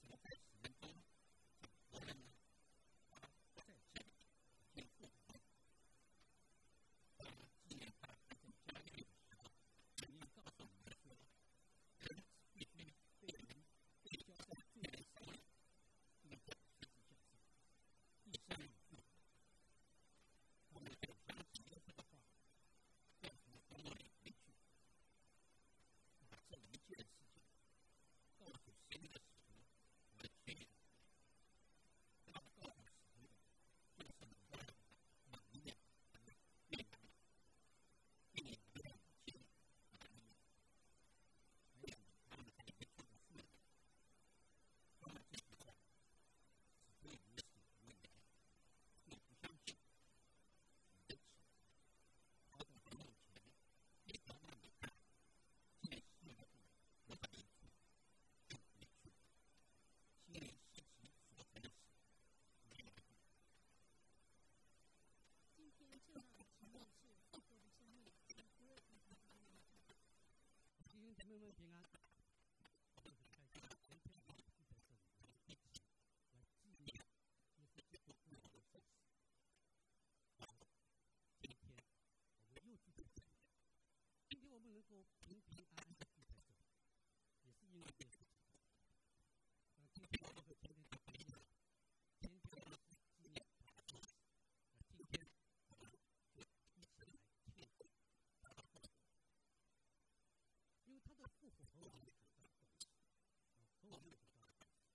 姐妹们平安，我们很开心，今天我们聚在这里，我们一起来纪念耶稣基督复活的圣事。今天我们又聚在这里，今天我们能够平平安安的聚在这里，也是因为耶稣基督。今天我们和前天的不一样，前天我们是纪念他的圣事，今天我们就一起来庆祝他的复活。因为他的复活和我们有很大的关系，和我们有很大的关系。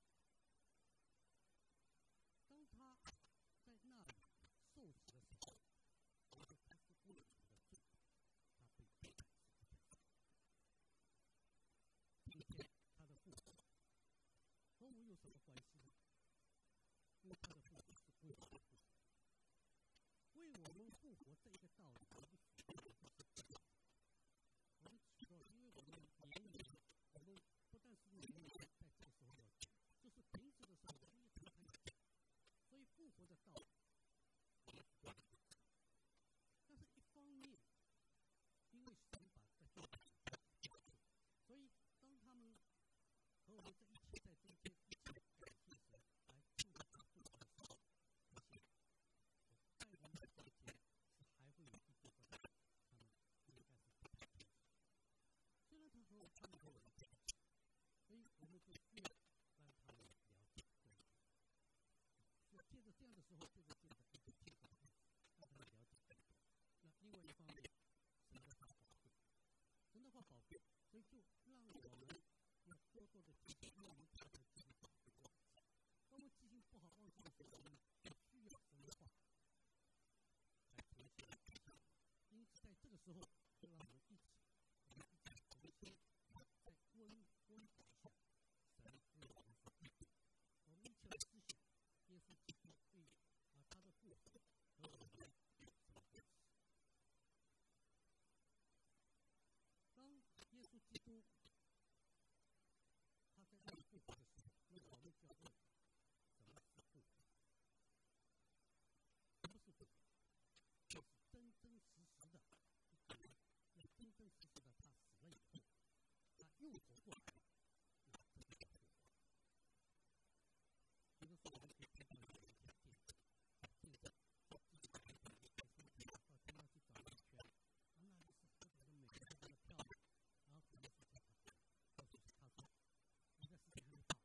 当他在那里受死的时候，我说他是为了我们的罪，他被钉在十字架上。今天他的复活和我们有什么关系呢？因为他的复活是为我们复活，为我们复活这一个道理，我们许多人都是不懂的。我们许多，因为我们年龄，我们不但是年龄在这个时候要讲，就是平时的时候我们也常常要讲。所以复活的道理，我们许多人都知道。但是一方面，因为神把这救恩交给教会，所以当他们和我们在一起在中间一起感谢神，来庆祝他复活的时候，而且我在我们的中间是还会有一部分人，他们应该是不太清楚。虽然他们和我们在一起，所以我们就需要让他们了解真理，需要借着这样的时候，借着一个庆祝的日子，让他们了解更多。那另外一方面，神的话宝贵，神的话宝贵，所以就让我们要多多的记性，因为我们常常记性不好会忘记。当我们记性不好忘记的时候，我们就需要神的话来重新来提醒我们。因此在这个时候，就让我们一起重新在温饱下，神为我们所预备。我们一起来思想耶稣基督对他的复活和我们有什么关系？当耶稣基督他在那里复活的时候，那么我们就要问：什么是复活？什么是复活？就是真真实实的一个人，要真真实实的他死了以后，他又活过来了，那这就叫复活。比如说，我们可以听到有人讲见证，说自己白天离开身体，到天上去转了一圈，那里是非常的美，非常的漂亮。然后可能是叫他告诉他说：“你在世界还没到，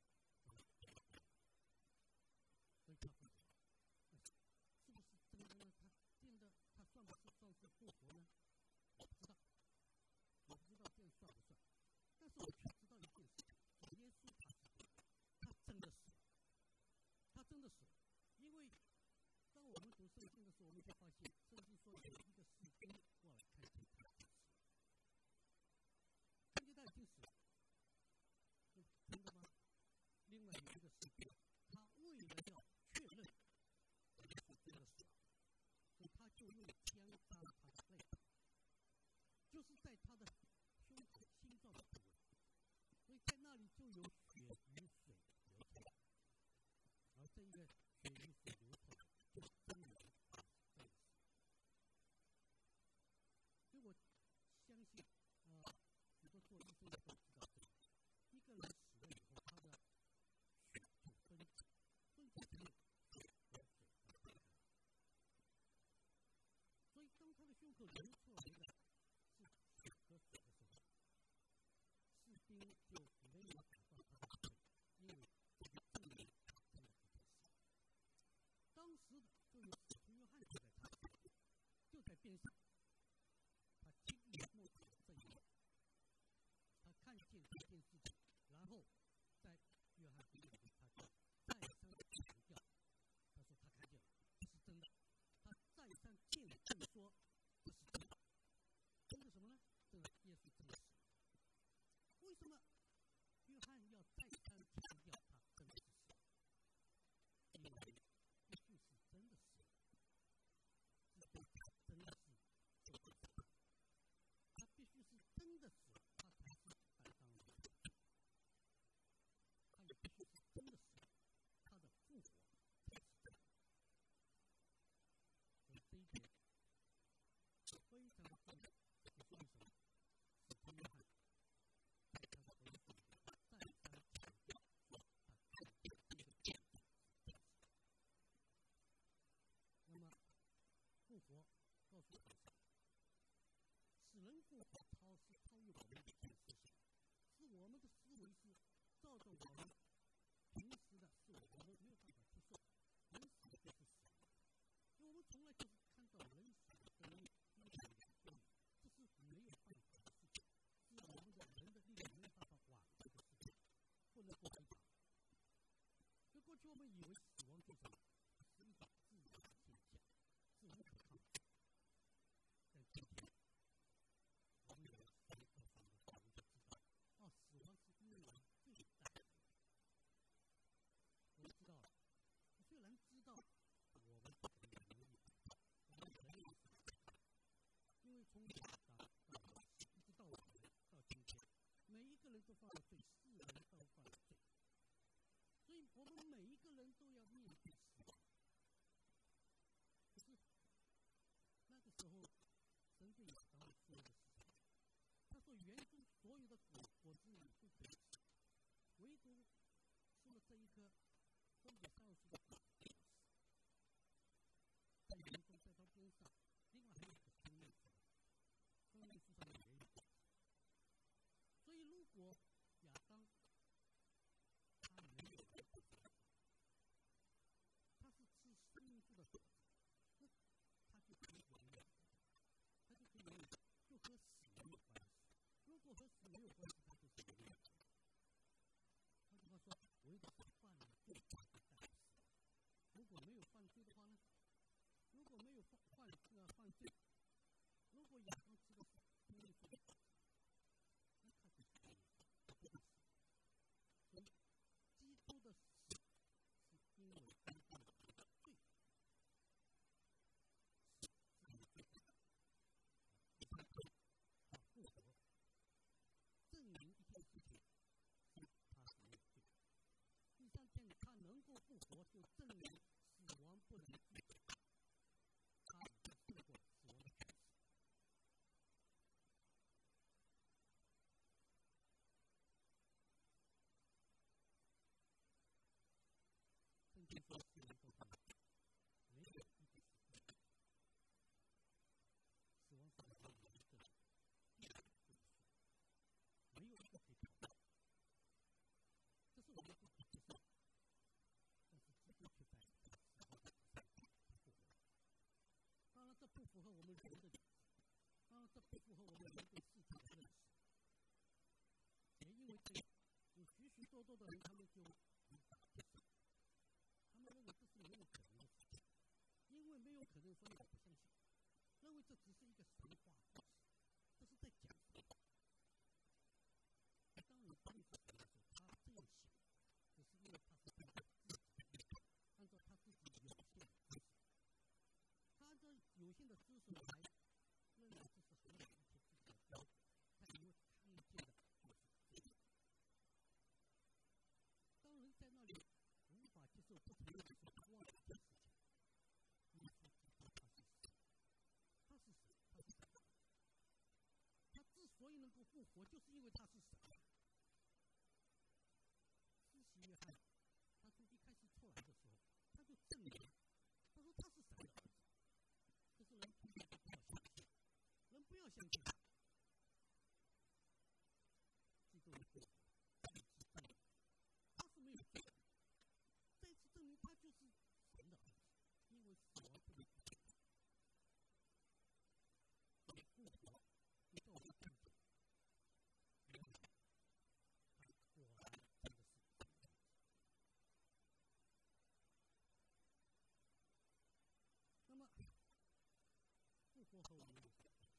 所以他复活了。”是不是真的呢？他这样的，他算是复活呢？我不知道这样算不算？但是我们以为死亡就是一种自然的现象，是无可抗拒。但今天，我们有了科学方面的发明，就知道，死亡是因为最大的。我们知道了，虽然知道我们不可能有能力，我们人类是不可能，因为从亚当到摩西，一直到我们到今天，每一个人都犯了罪，是人都犯了罪，所以我们每一个人都要面对死亡。可是那个时候，神对亚当说的是什么？他说：“园中所有的果子你都可以吃，唯独吃了这一颗分别善恶树的果子不能吃。在园中，在它边上，另外还有一棵生命树，生命树上面也有果子。所以，如果亚当他没有得果子，他是吃生命树的果子，那他就可以永远，他就可以永远，就和死没有关系。如果和死没有关系，他就是永远。换句话说，唯独是犯了罪才会带来死亡。如果没有犯罪的话呢？如果没有犯罪，如果亚当吃的是生命树的果子，那他就是永远，他不会死。所以，基督的死是因为担当了我们的罪，死是你罪的。第三天，他复活，证明一件事情，是他是没有罪。第三天，他能够复活，就证明死亡不能拒绝他，他已经胜过死亡的权势。圣经说，世人都犯了罪，没有一个是义的。死亡是唯一的必然的归宿，没有一个可以逃避。这是我们不可接受，但是基督却在这个死后的第三天他复活了。当然，这不符合我们人的理智，当然这不符合我们人对世界的认识。也因为这样，有许许多多的人，他们就无法接受，他们认为这是没有可能的事情，因为没有可能，所以我不相信，认为这只是一个神话故事，这是在讲什么？当人不认识神的时候，他这样想，只是因为他是按照自己的意识，按照他自己有限的知识，他按照有限的知识来认为这是合理一切事情的标准，他因为看见的就是这样。当人在那里无法接受、不承认的时候，他忘了一件事情：耶稣基督他是神，他是神，他是神。他之所以能够复活，就是因为他是神。施洗约翰，他从一开始出来的时候，他就证明，他说他是神的儿子。可是人偏偏就不要相信，人不要相信他。基督的复活，再次证明他是没有罪的，再次证明他就是神的儿子，因为死亡不能拒绝他。所以复活就在我们看见，原来他果然真的是神的儿子。那么复活和我们有什么关系？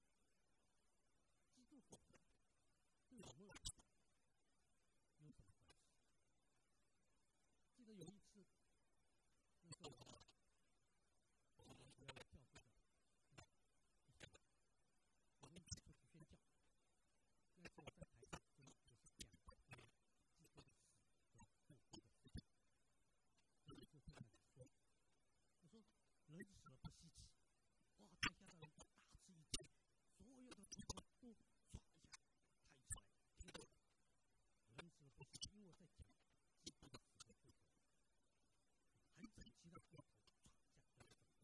基督复活对我们来说有什么关系？记得有一次，那时候我们主要有教会的一些人，我们一起出去宣教。那次我在台上就是讲关于基督的死和复活的事情。我就在那里说，我说人死了不稀奇，哇！台下的人都大吃一惊，所有的头发都唰一下抬起来，听到了。人死了不稀奇，因为我在讲基督的死和复活，很整齐的掉头，唰一下掉走。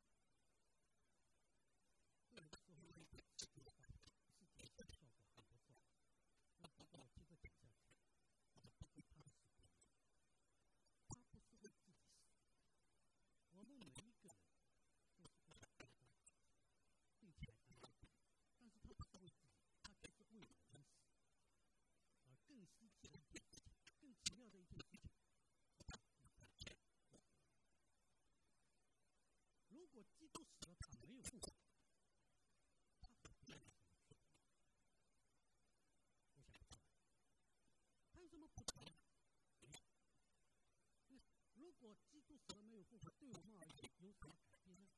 这有的时候那个视觉效果很不错，那不过我接着讲下去，不过他的死不一样，他不是为自己死，我们每一个人都是复活对我们而言有什么改变呢？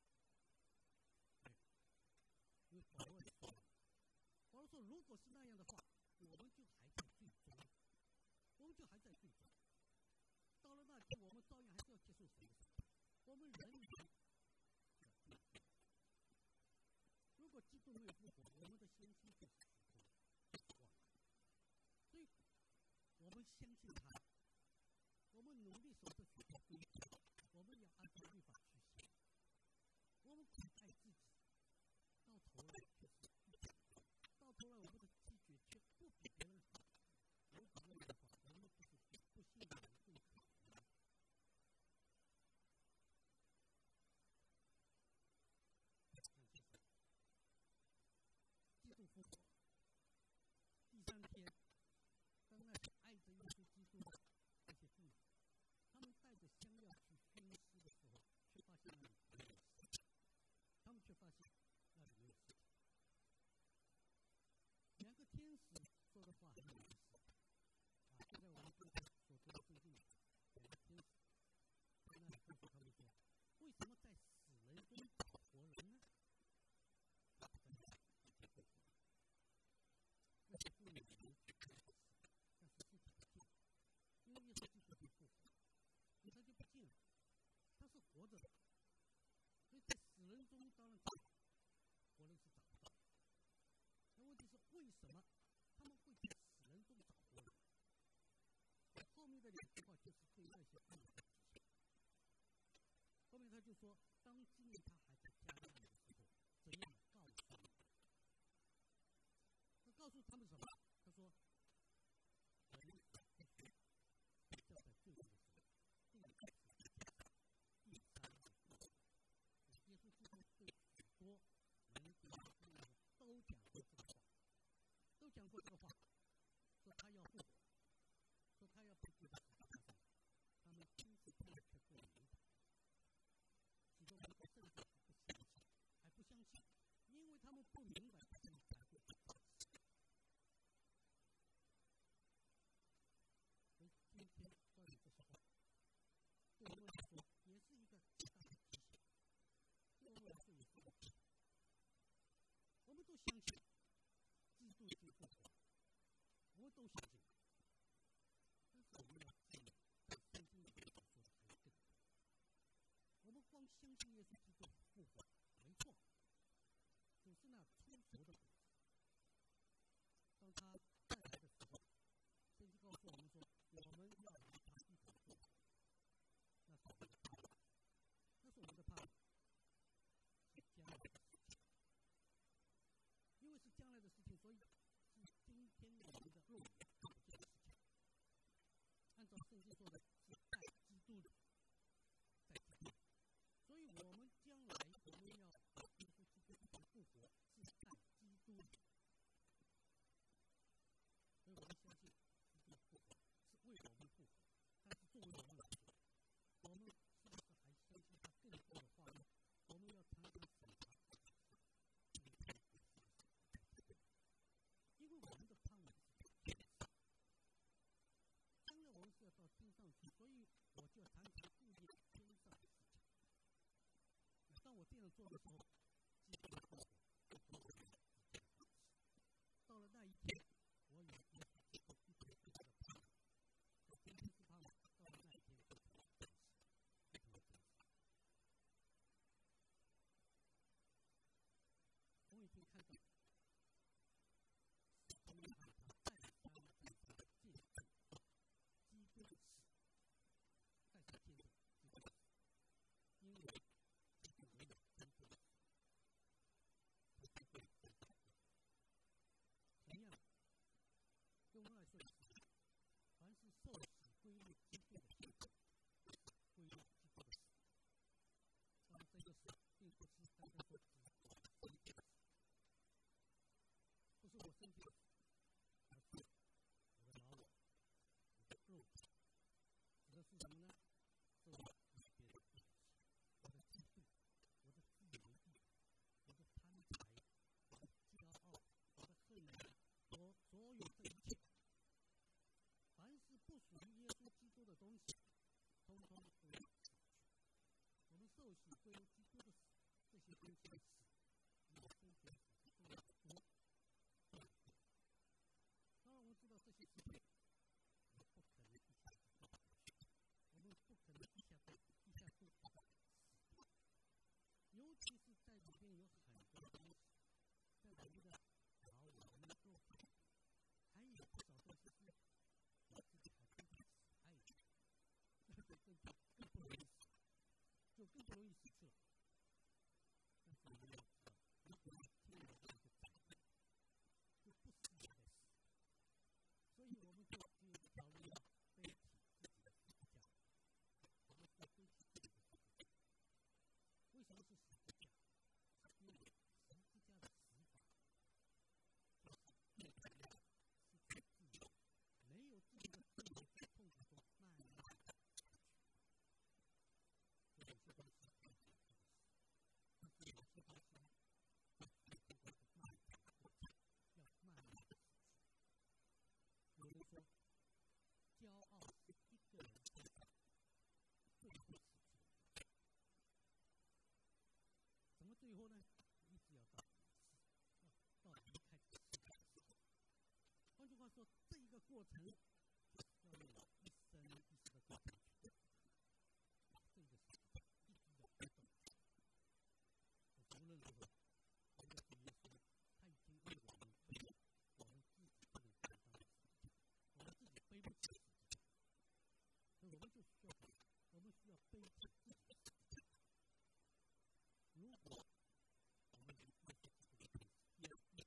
因为保罗也说了，保罗说，如果是那样的话，我们就还在最终，我们就还在最终。到了那天，我们照样还是要接受神的审判，我们人也要接受。如果基督没有复活，我们的信心就是虚空，就是枉然。所以，我们相信他，我们努力守着许多规条，我们要按照律法去行，我们苦待自己，到头来却是不讲究，到头来我们的拒绝却不比别人好。如果那样的话，我们不是不信的人更可怜吗？看介绍，基督复活，第3天，当那些爱着耶稣基督的这些妇女，他们带着香料去熏尸的时候，却发现那里没有尸体。他们却发现那里没有尸体。2个天使说的话很有意思啊！就在我们刚才所读的圣经里，2个天使在那里告诉他们说：“为什么在死人中找活人呢？”他不在那里已经复活了。那些妇女以为去看死，但是尸体不见了，因为耶稣基督已经复活了，所以他就不见了，他是活着的。所以在死人中当然找活人是找不到的。那问题是为什么他们会在死人中找活人？后面的2句话就是对那些妇女的提醒。后面他就说：“当纪念他还在加利利的时候，怎样告诉你们？”他告诉他们什么？他说：“人死必须被交在罪人的手里，定在十字架上，第3日复活。”耶稣基督对许多门徒都讲过这个话，说他要复活，说他要被钉在十字架上。他们听是听了却不明白，许多门徒甚至还不相信，因为他们不明白他们才会去找死。所以今天照你这些话，对我们来说也是一个极大的提醒，对我们来说也是一个提醒。我们都相信基督已经复活，我们都相信，但是我们要注意，在圣经里面所说的还有更多。我们光相信耶稣基督复活，没错，只是那成熟的果子。当他再来的时候，圣经告诉我们说，我们要与他一同复活。那是我们的盼望，那是我们的盼望，是将来的事情。因为是将来的事情，所以是今天我们的肉眼看不见的事情。按照圣经说的，是在基督里，在基督里。所以我们将来我们要和耶稣基督一同复活，是在基督里。所以我们相信基督复活是为我们复活，但是作为我们来说，我们是不是还相信他更多的话呢？我们要常常审查自己，今天也是不是还在基督里？因为我们的盼望是在天上，将来我们是要到天上去，所以我就要常常顾念天上的事情。当我这样做的时候，基督的复活就成为我自己的方式。到了那一天，我与耶稣基督一同复活的盼望，在今天是盼望，到了那一天就成为真实，非常的真实。我们已经看到，使徒约翰他再三的见证基督的死，再三见证基督的死，因为基督没有真正的死。 过程要用一生一世的过程去把这个事情一直的不动。无论如何，我们的主耶稣他已经为我们背了我们自己不能担当的十字架，我们自己背不起十字架，所以我们就需要什么？我们需要背起自己的十字架。如果我们与耶稣基督一同死，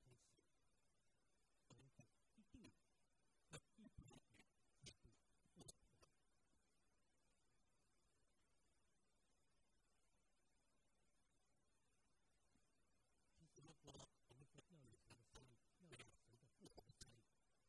我们就一定会一同与基督复活。其实，如果我们说要有神的生命，要有神的复活的生命，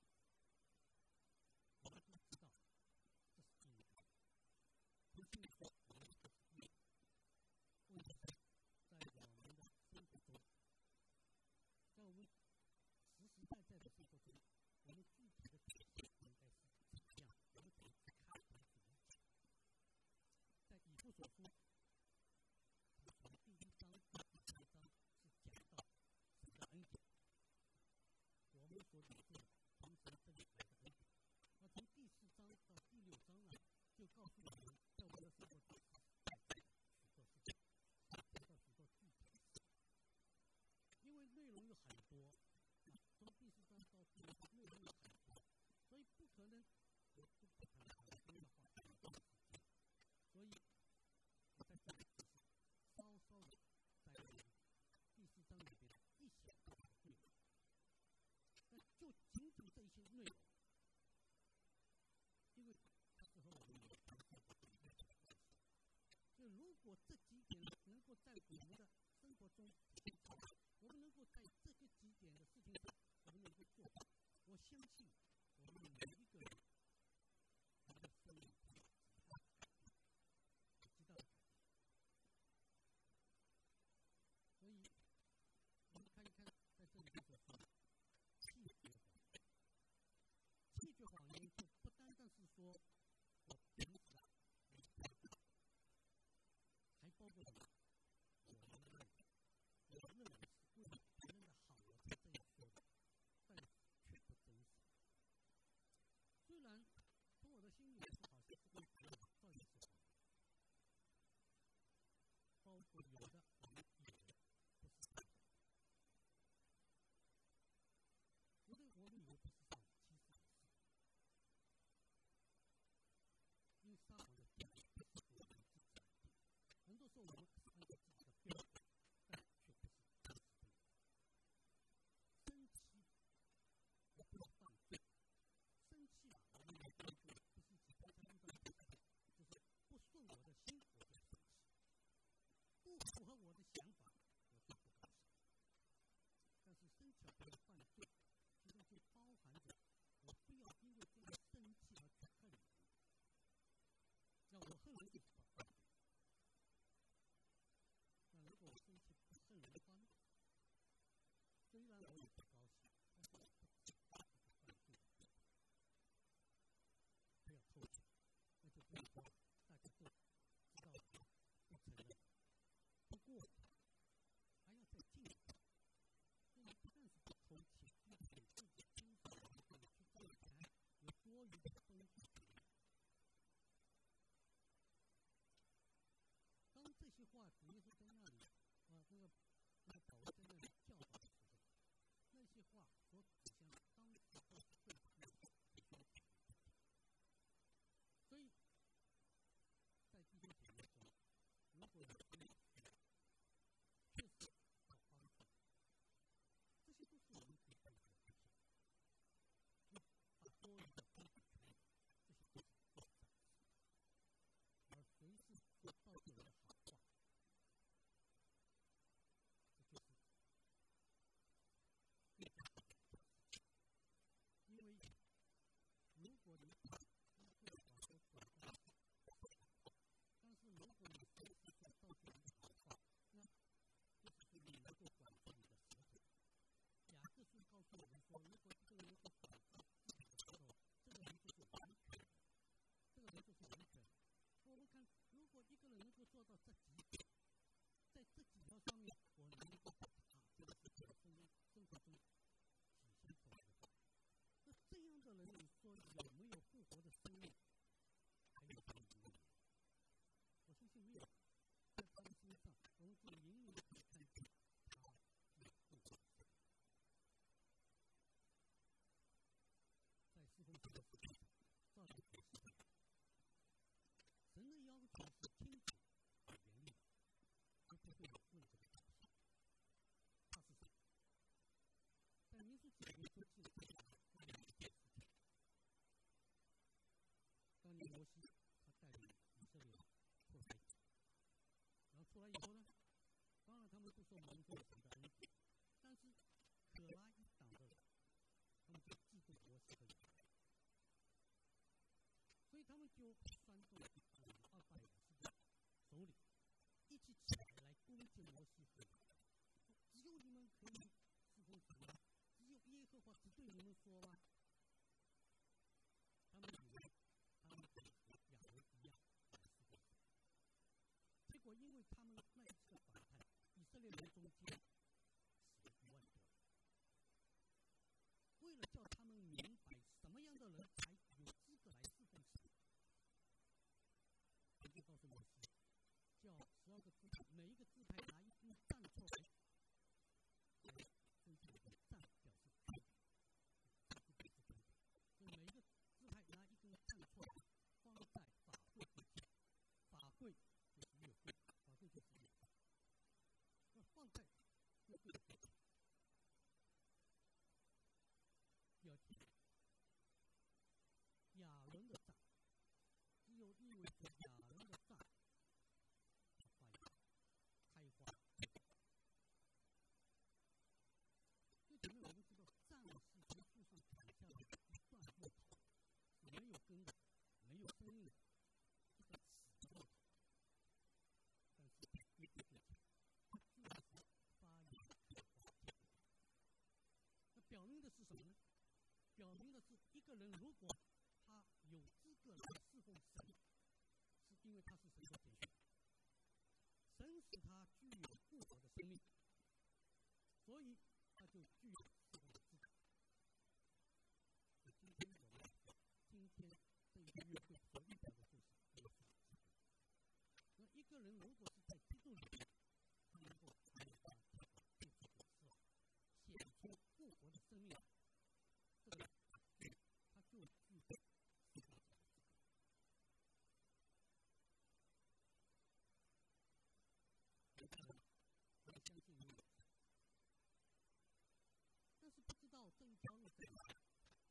我们都知道这是应该的。从心里说，我们这是应该的。问题是，在我们的生活中，在我们实实在在的生活中，我们具体的表现应该是怎么样？我们怎么去看？怎么去理解？在以弗所书，它从第1章到第3章是讲到神的恩典，我们所领受的从神这里来的恩典。而从第4章到第6章呢，就告诉我们，在我们的生活中实实在在的许多事情，讲到许多具体的事。因为内容有很多，从第4章到第6章内容有很多，所以不可能我都不谈很多的话，很多的时间。所以我在这里只是稍稍的在第4章里边一小部分的内容，但就仅仅这一些内容，因为它是和我们有关系的一个关系。所以如果这几点能够在我们的生活中体现出来，我们能够在这个几点的事情上，我们能够做到，我相信我们每一个人，他的生命会有极大的改变。所以，我们看一看，在这里就说弃绝谎言。弃绝谎言就不单单是说我平时的理财，还包括什么？我认为是为了别人的好，我才这样说的，但是却不真实。虽然从我的心里说，好像是为别人好，照样是谎言。包括有的我们以为不是撒谎，有的我们以为不是撒谎，其实也是。因为撒谎的定义不是我们自己来定，很多时候我们是按照自己的标准，但却不是真实的。生气我不要犯罪，生气嘛，我们来关注的不是平常遇到的事情，就是不顺我的心，我就生气，不符合我的想法，我就不高兴。但是生气不要犯罪，其中就包含着我不要因为这样生气而去恨人。那我恨人就是犯罪。那如果我生气不恨人的话呢？虽然我也不高兴，但是我不知道这个犯罪的标准。不要偷窃，那就不用说了，大家都知道了，不承认。不过还要再进一步，所以不但是不偷窃，要给自己精神能够去赚钱，有多余的丰富体力。当这些话主耶稣在那里那个保罗在那里教导的时候，那些话所指向的当时都是对他们的弟兄姐妹。所以在弟兄姐妹中，如果有什么需要，确实要帮助，这些都是我们可以配合的对象。把多余的丰富权利，这些都是不是暂时的。而随时说到这人的好话，这就是非常好的一件事情。因为如果你把对话都转过来，但是如果你随时说到这人的好话，那就是说你能够管住你的舌头。雅各书告诉我们说，如果一个人能够管住自己的舌头，这个人就是完全的，这个人就是完全的。我们看，如果一个人能够做到这几点，在这几条上面，我能够把这个事情生活中体现出来的话，那这样的人，你说有没有复活的生命，还有什么疑问？我相信没有。在他的身上，我们就隐隐可以看见他有复活的生命。在侍奉神的事情上，照样也是这样。神的要求是清楚、有严厉的，而不会有问这个东西。他是谁？在民数记里面就记了这样一件事情。当年摩西他带领以色列出来，然后出来以后呢，当然他们不受蒙受神的恩典，但是可拉一党的人，他们就嫉妒摩西和以色列，所以他们就煽动了250个首领一起起来攻击摩西和以色列，说只有你们可以侍奉神吗？只有耶和华只对你们说吗？他们以为他们可以和亚伦一样来侍奉神，结果因为他们那一次的反叛，以色列人中间死了1万多人。为了叫他们明白什么样的人才有资格来侍奉神，神就告诉摩西，叫12个支派，每一个支派拿一根杖出来，分成一个杖表示权柄，这就表示权柄。所以每一个支派拿一根杖出来，放在法柜面前，法柜就是约柜，法柜就是约柜，那放在约柜的面前。第2天，亚伦的杖，只有意味着亚伦的杖发芽、开花。所以前面我们知道，杖是从树上砍下来的一段木头，是没有根的，没有生命的，一个死的木头。但是在约柜面前，它就是发芽、开花、结果。那表明的是什么呢？表明的是一个人如果他有资格来侍奉神，是因为他是神所拣选的，神使他具有复活的生命，所以他就具有侍奉的资格。所以今天我们说，今天这一个约会所遇到的就是耶稣基督。那一个人如果是在基督里面，他能够把他救赎的时候显出复活的生命来，这个他就具备侍奉神的资格。有的人他们相信有神，但是不知道这一条路怎么走，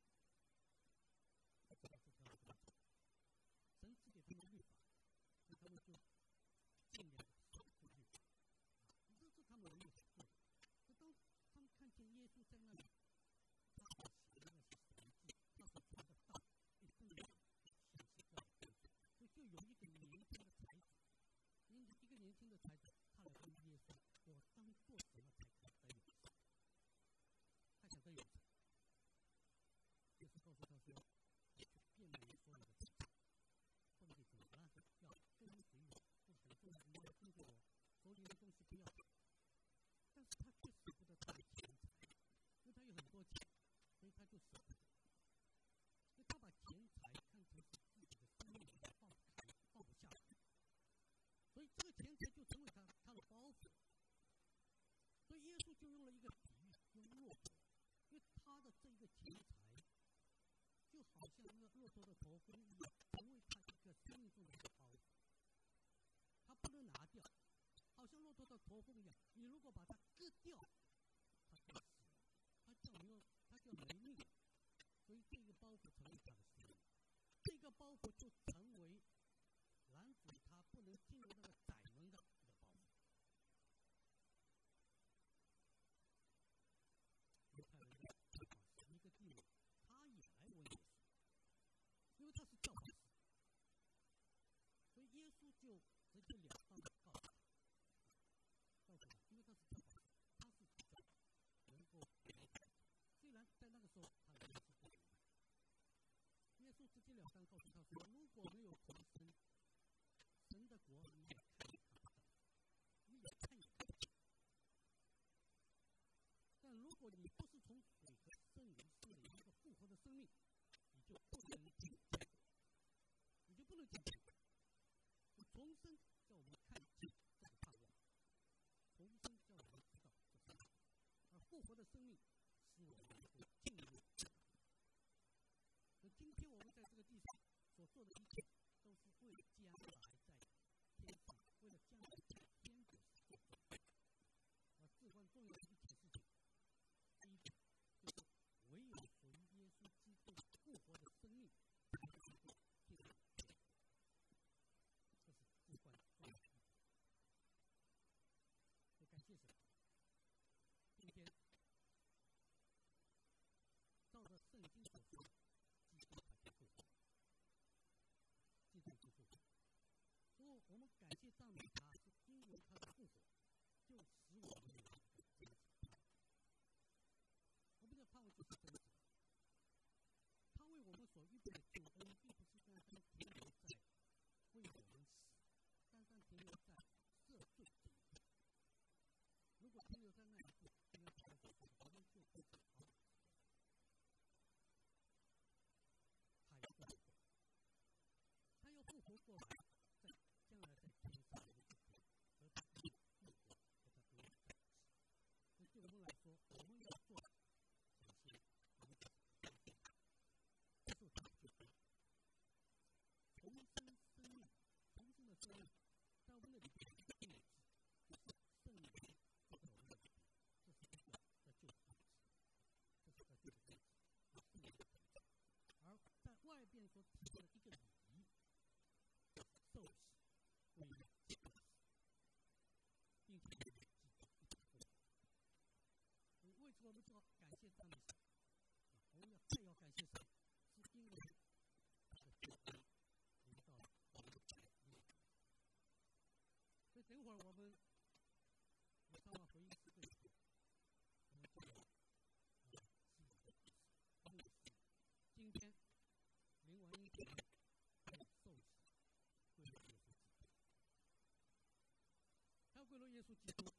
不知道这条路怎么走。神赐给他们律法，所以他们就尽量的守住律法，这是他们唯一所做的。那当他们看见耶稣在那里，他所行的那些神迹，他所传的道，一步一步像是要跟随，所以就有一个年轻的才子，一个年轻的才子，他来问耶稣：“我当做什么才可以得永生？”他想得永生。耶稣告诉他说：“你去变卖你所有的财产，奉给主了，要跟随我，不很重要，你要跟着我，手里的东西不要。”但是他却舍不得他的钱财，因为他有很多钱，所以他就舍不得。所以他把钱财看成是自己的生命，放不下来，所以这个钱财就成为他的包袱。所以耶稣就用了一个比喻，用骆驼，因为他的这个钱财就好像那个骆驼的头峰一样，成为他一个生命中的一个包袱，他不能拿掉，好像骆驼的头峰一样，你如果把它割掉，它就死了，它就没命了。所以这个包袱成为他的生命，这个包袱就成为拦阻他不能进入那个窄门的一个包袱。犹太人的教法师尼哥底母，他也来问耶稣，因为他是教法师，所以耶稣就直截了当的告诉他，因为他是教法师，他是比较能够了解。虽然在那个时候他仍然是不明白，耶稣直截了当告诉他说：“如果没有重生，神的国你也看也看不到，你也看也看不见。但如果你不是从水和圣灵生的一个复活的生命，你就不么讲？重生叫我们看见这个盼望，重生叫我们知道这是，而复活的生命使我们能够进入。那今天我们在这个地上所做的一切，都是为了将来在天上，为了将来在天国所做的。而至关重要的一件事情，第一点就是唯有属于耶稣基督复活的生命，才能够进入天国。这是至关重要的一点。也感谢神，今天照着圣经所说，基督他就复活，基督就复活。所以我们感谢赞美他，是因为他的复活，就使我们有一个真实的盼望。我们的盼望就是真实的。他为我们所预备的救恩，并不是单单停留在为我们死，单单停留在赦罪这一步。如果停留在那一步，就像保罗所说的，我们就变成好死的人。他要复活过来，他要复活过来，在将来在天上我们就可以和他一起复活，和他永远在一起。所以对我们来说，我们要做的，首先我们就是接受他的救恩，重生生命，重生的生命，在我们的里边有一个印记，就是圣灵住在我们的里边，这是一个得救的印记，这是得救的印记，是圣灵的同在。而在外边所体现的一个礼，就是受洗，为了祭祀，并且为了基督一起复活。所以为此我们就要感谢赞美神，我们再要感谢神，是因为他的救恩临到了我们的里面。所以等会儿我们唱完回应诗歌以后，我们就有记忆的故事，牧师今天灵完英姐妹她要受洗归了耶稣基督，她归了耶稣基督，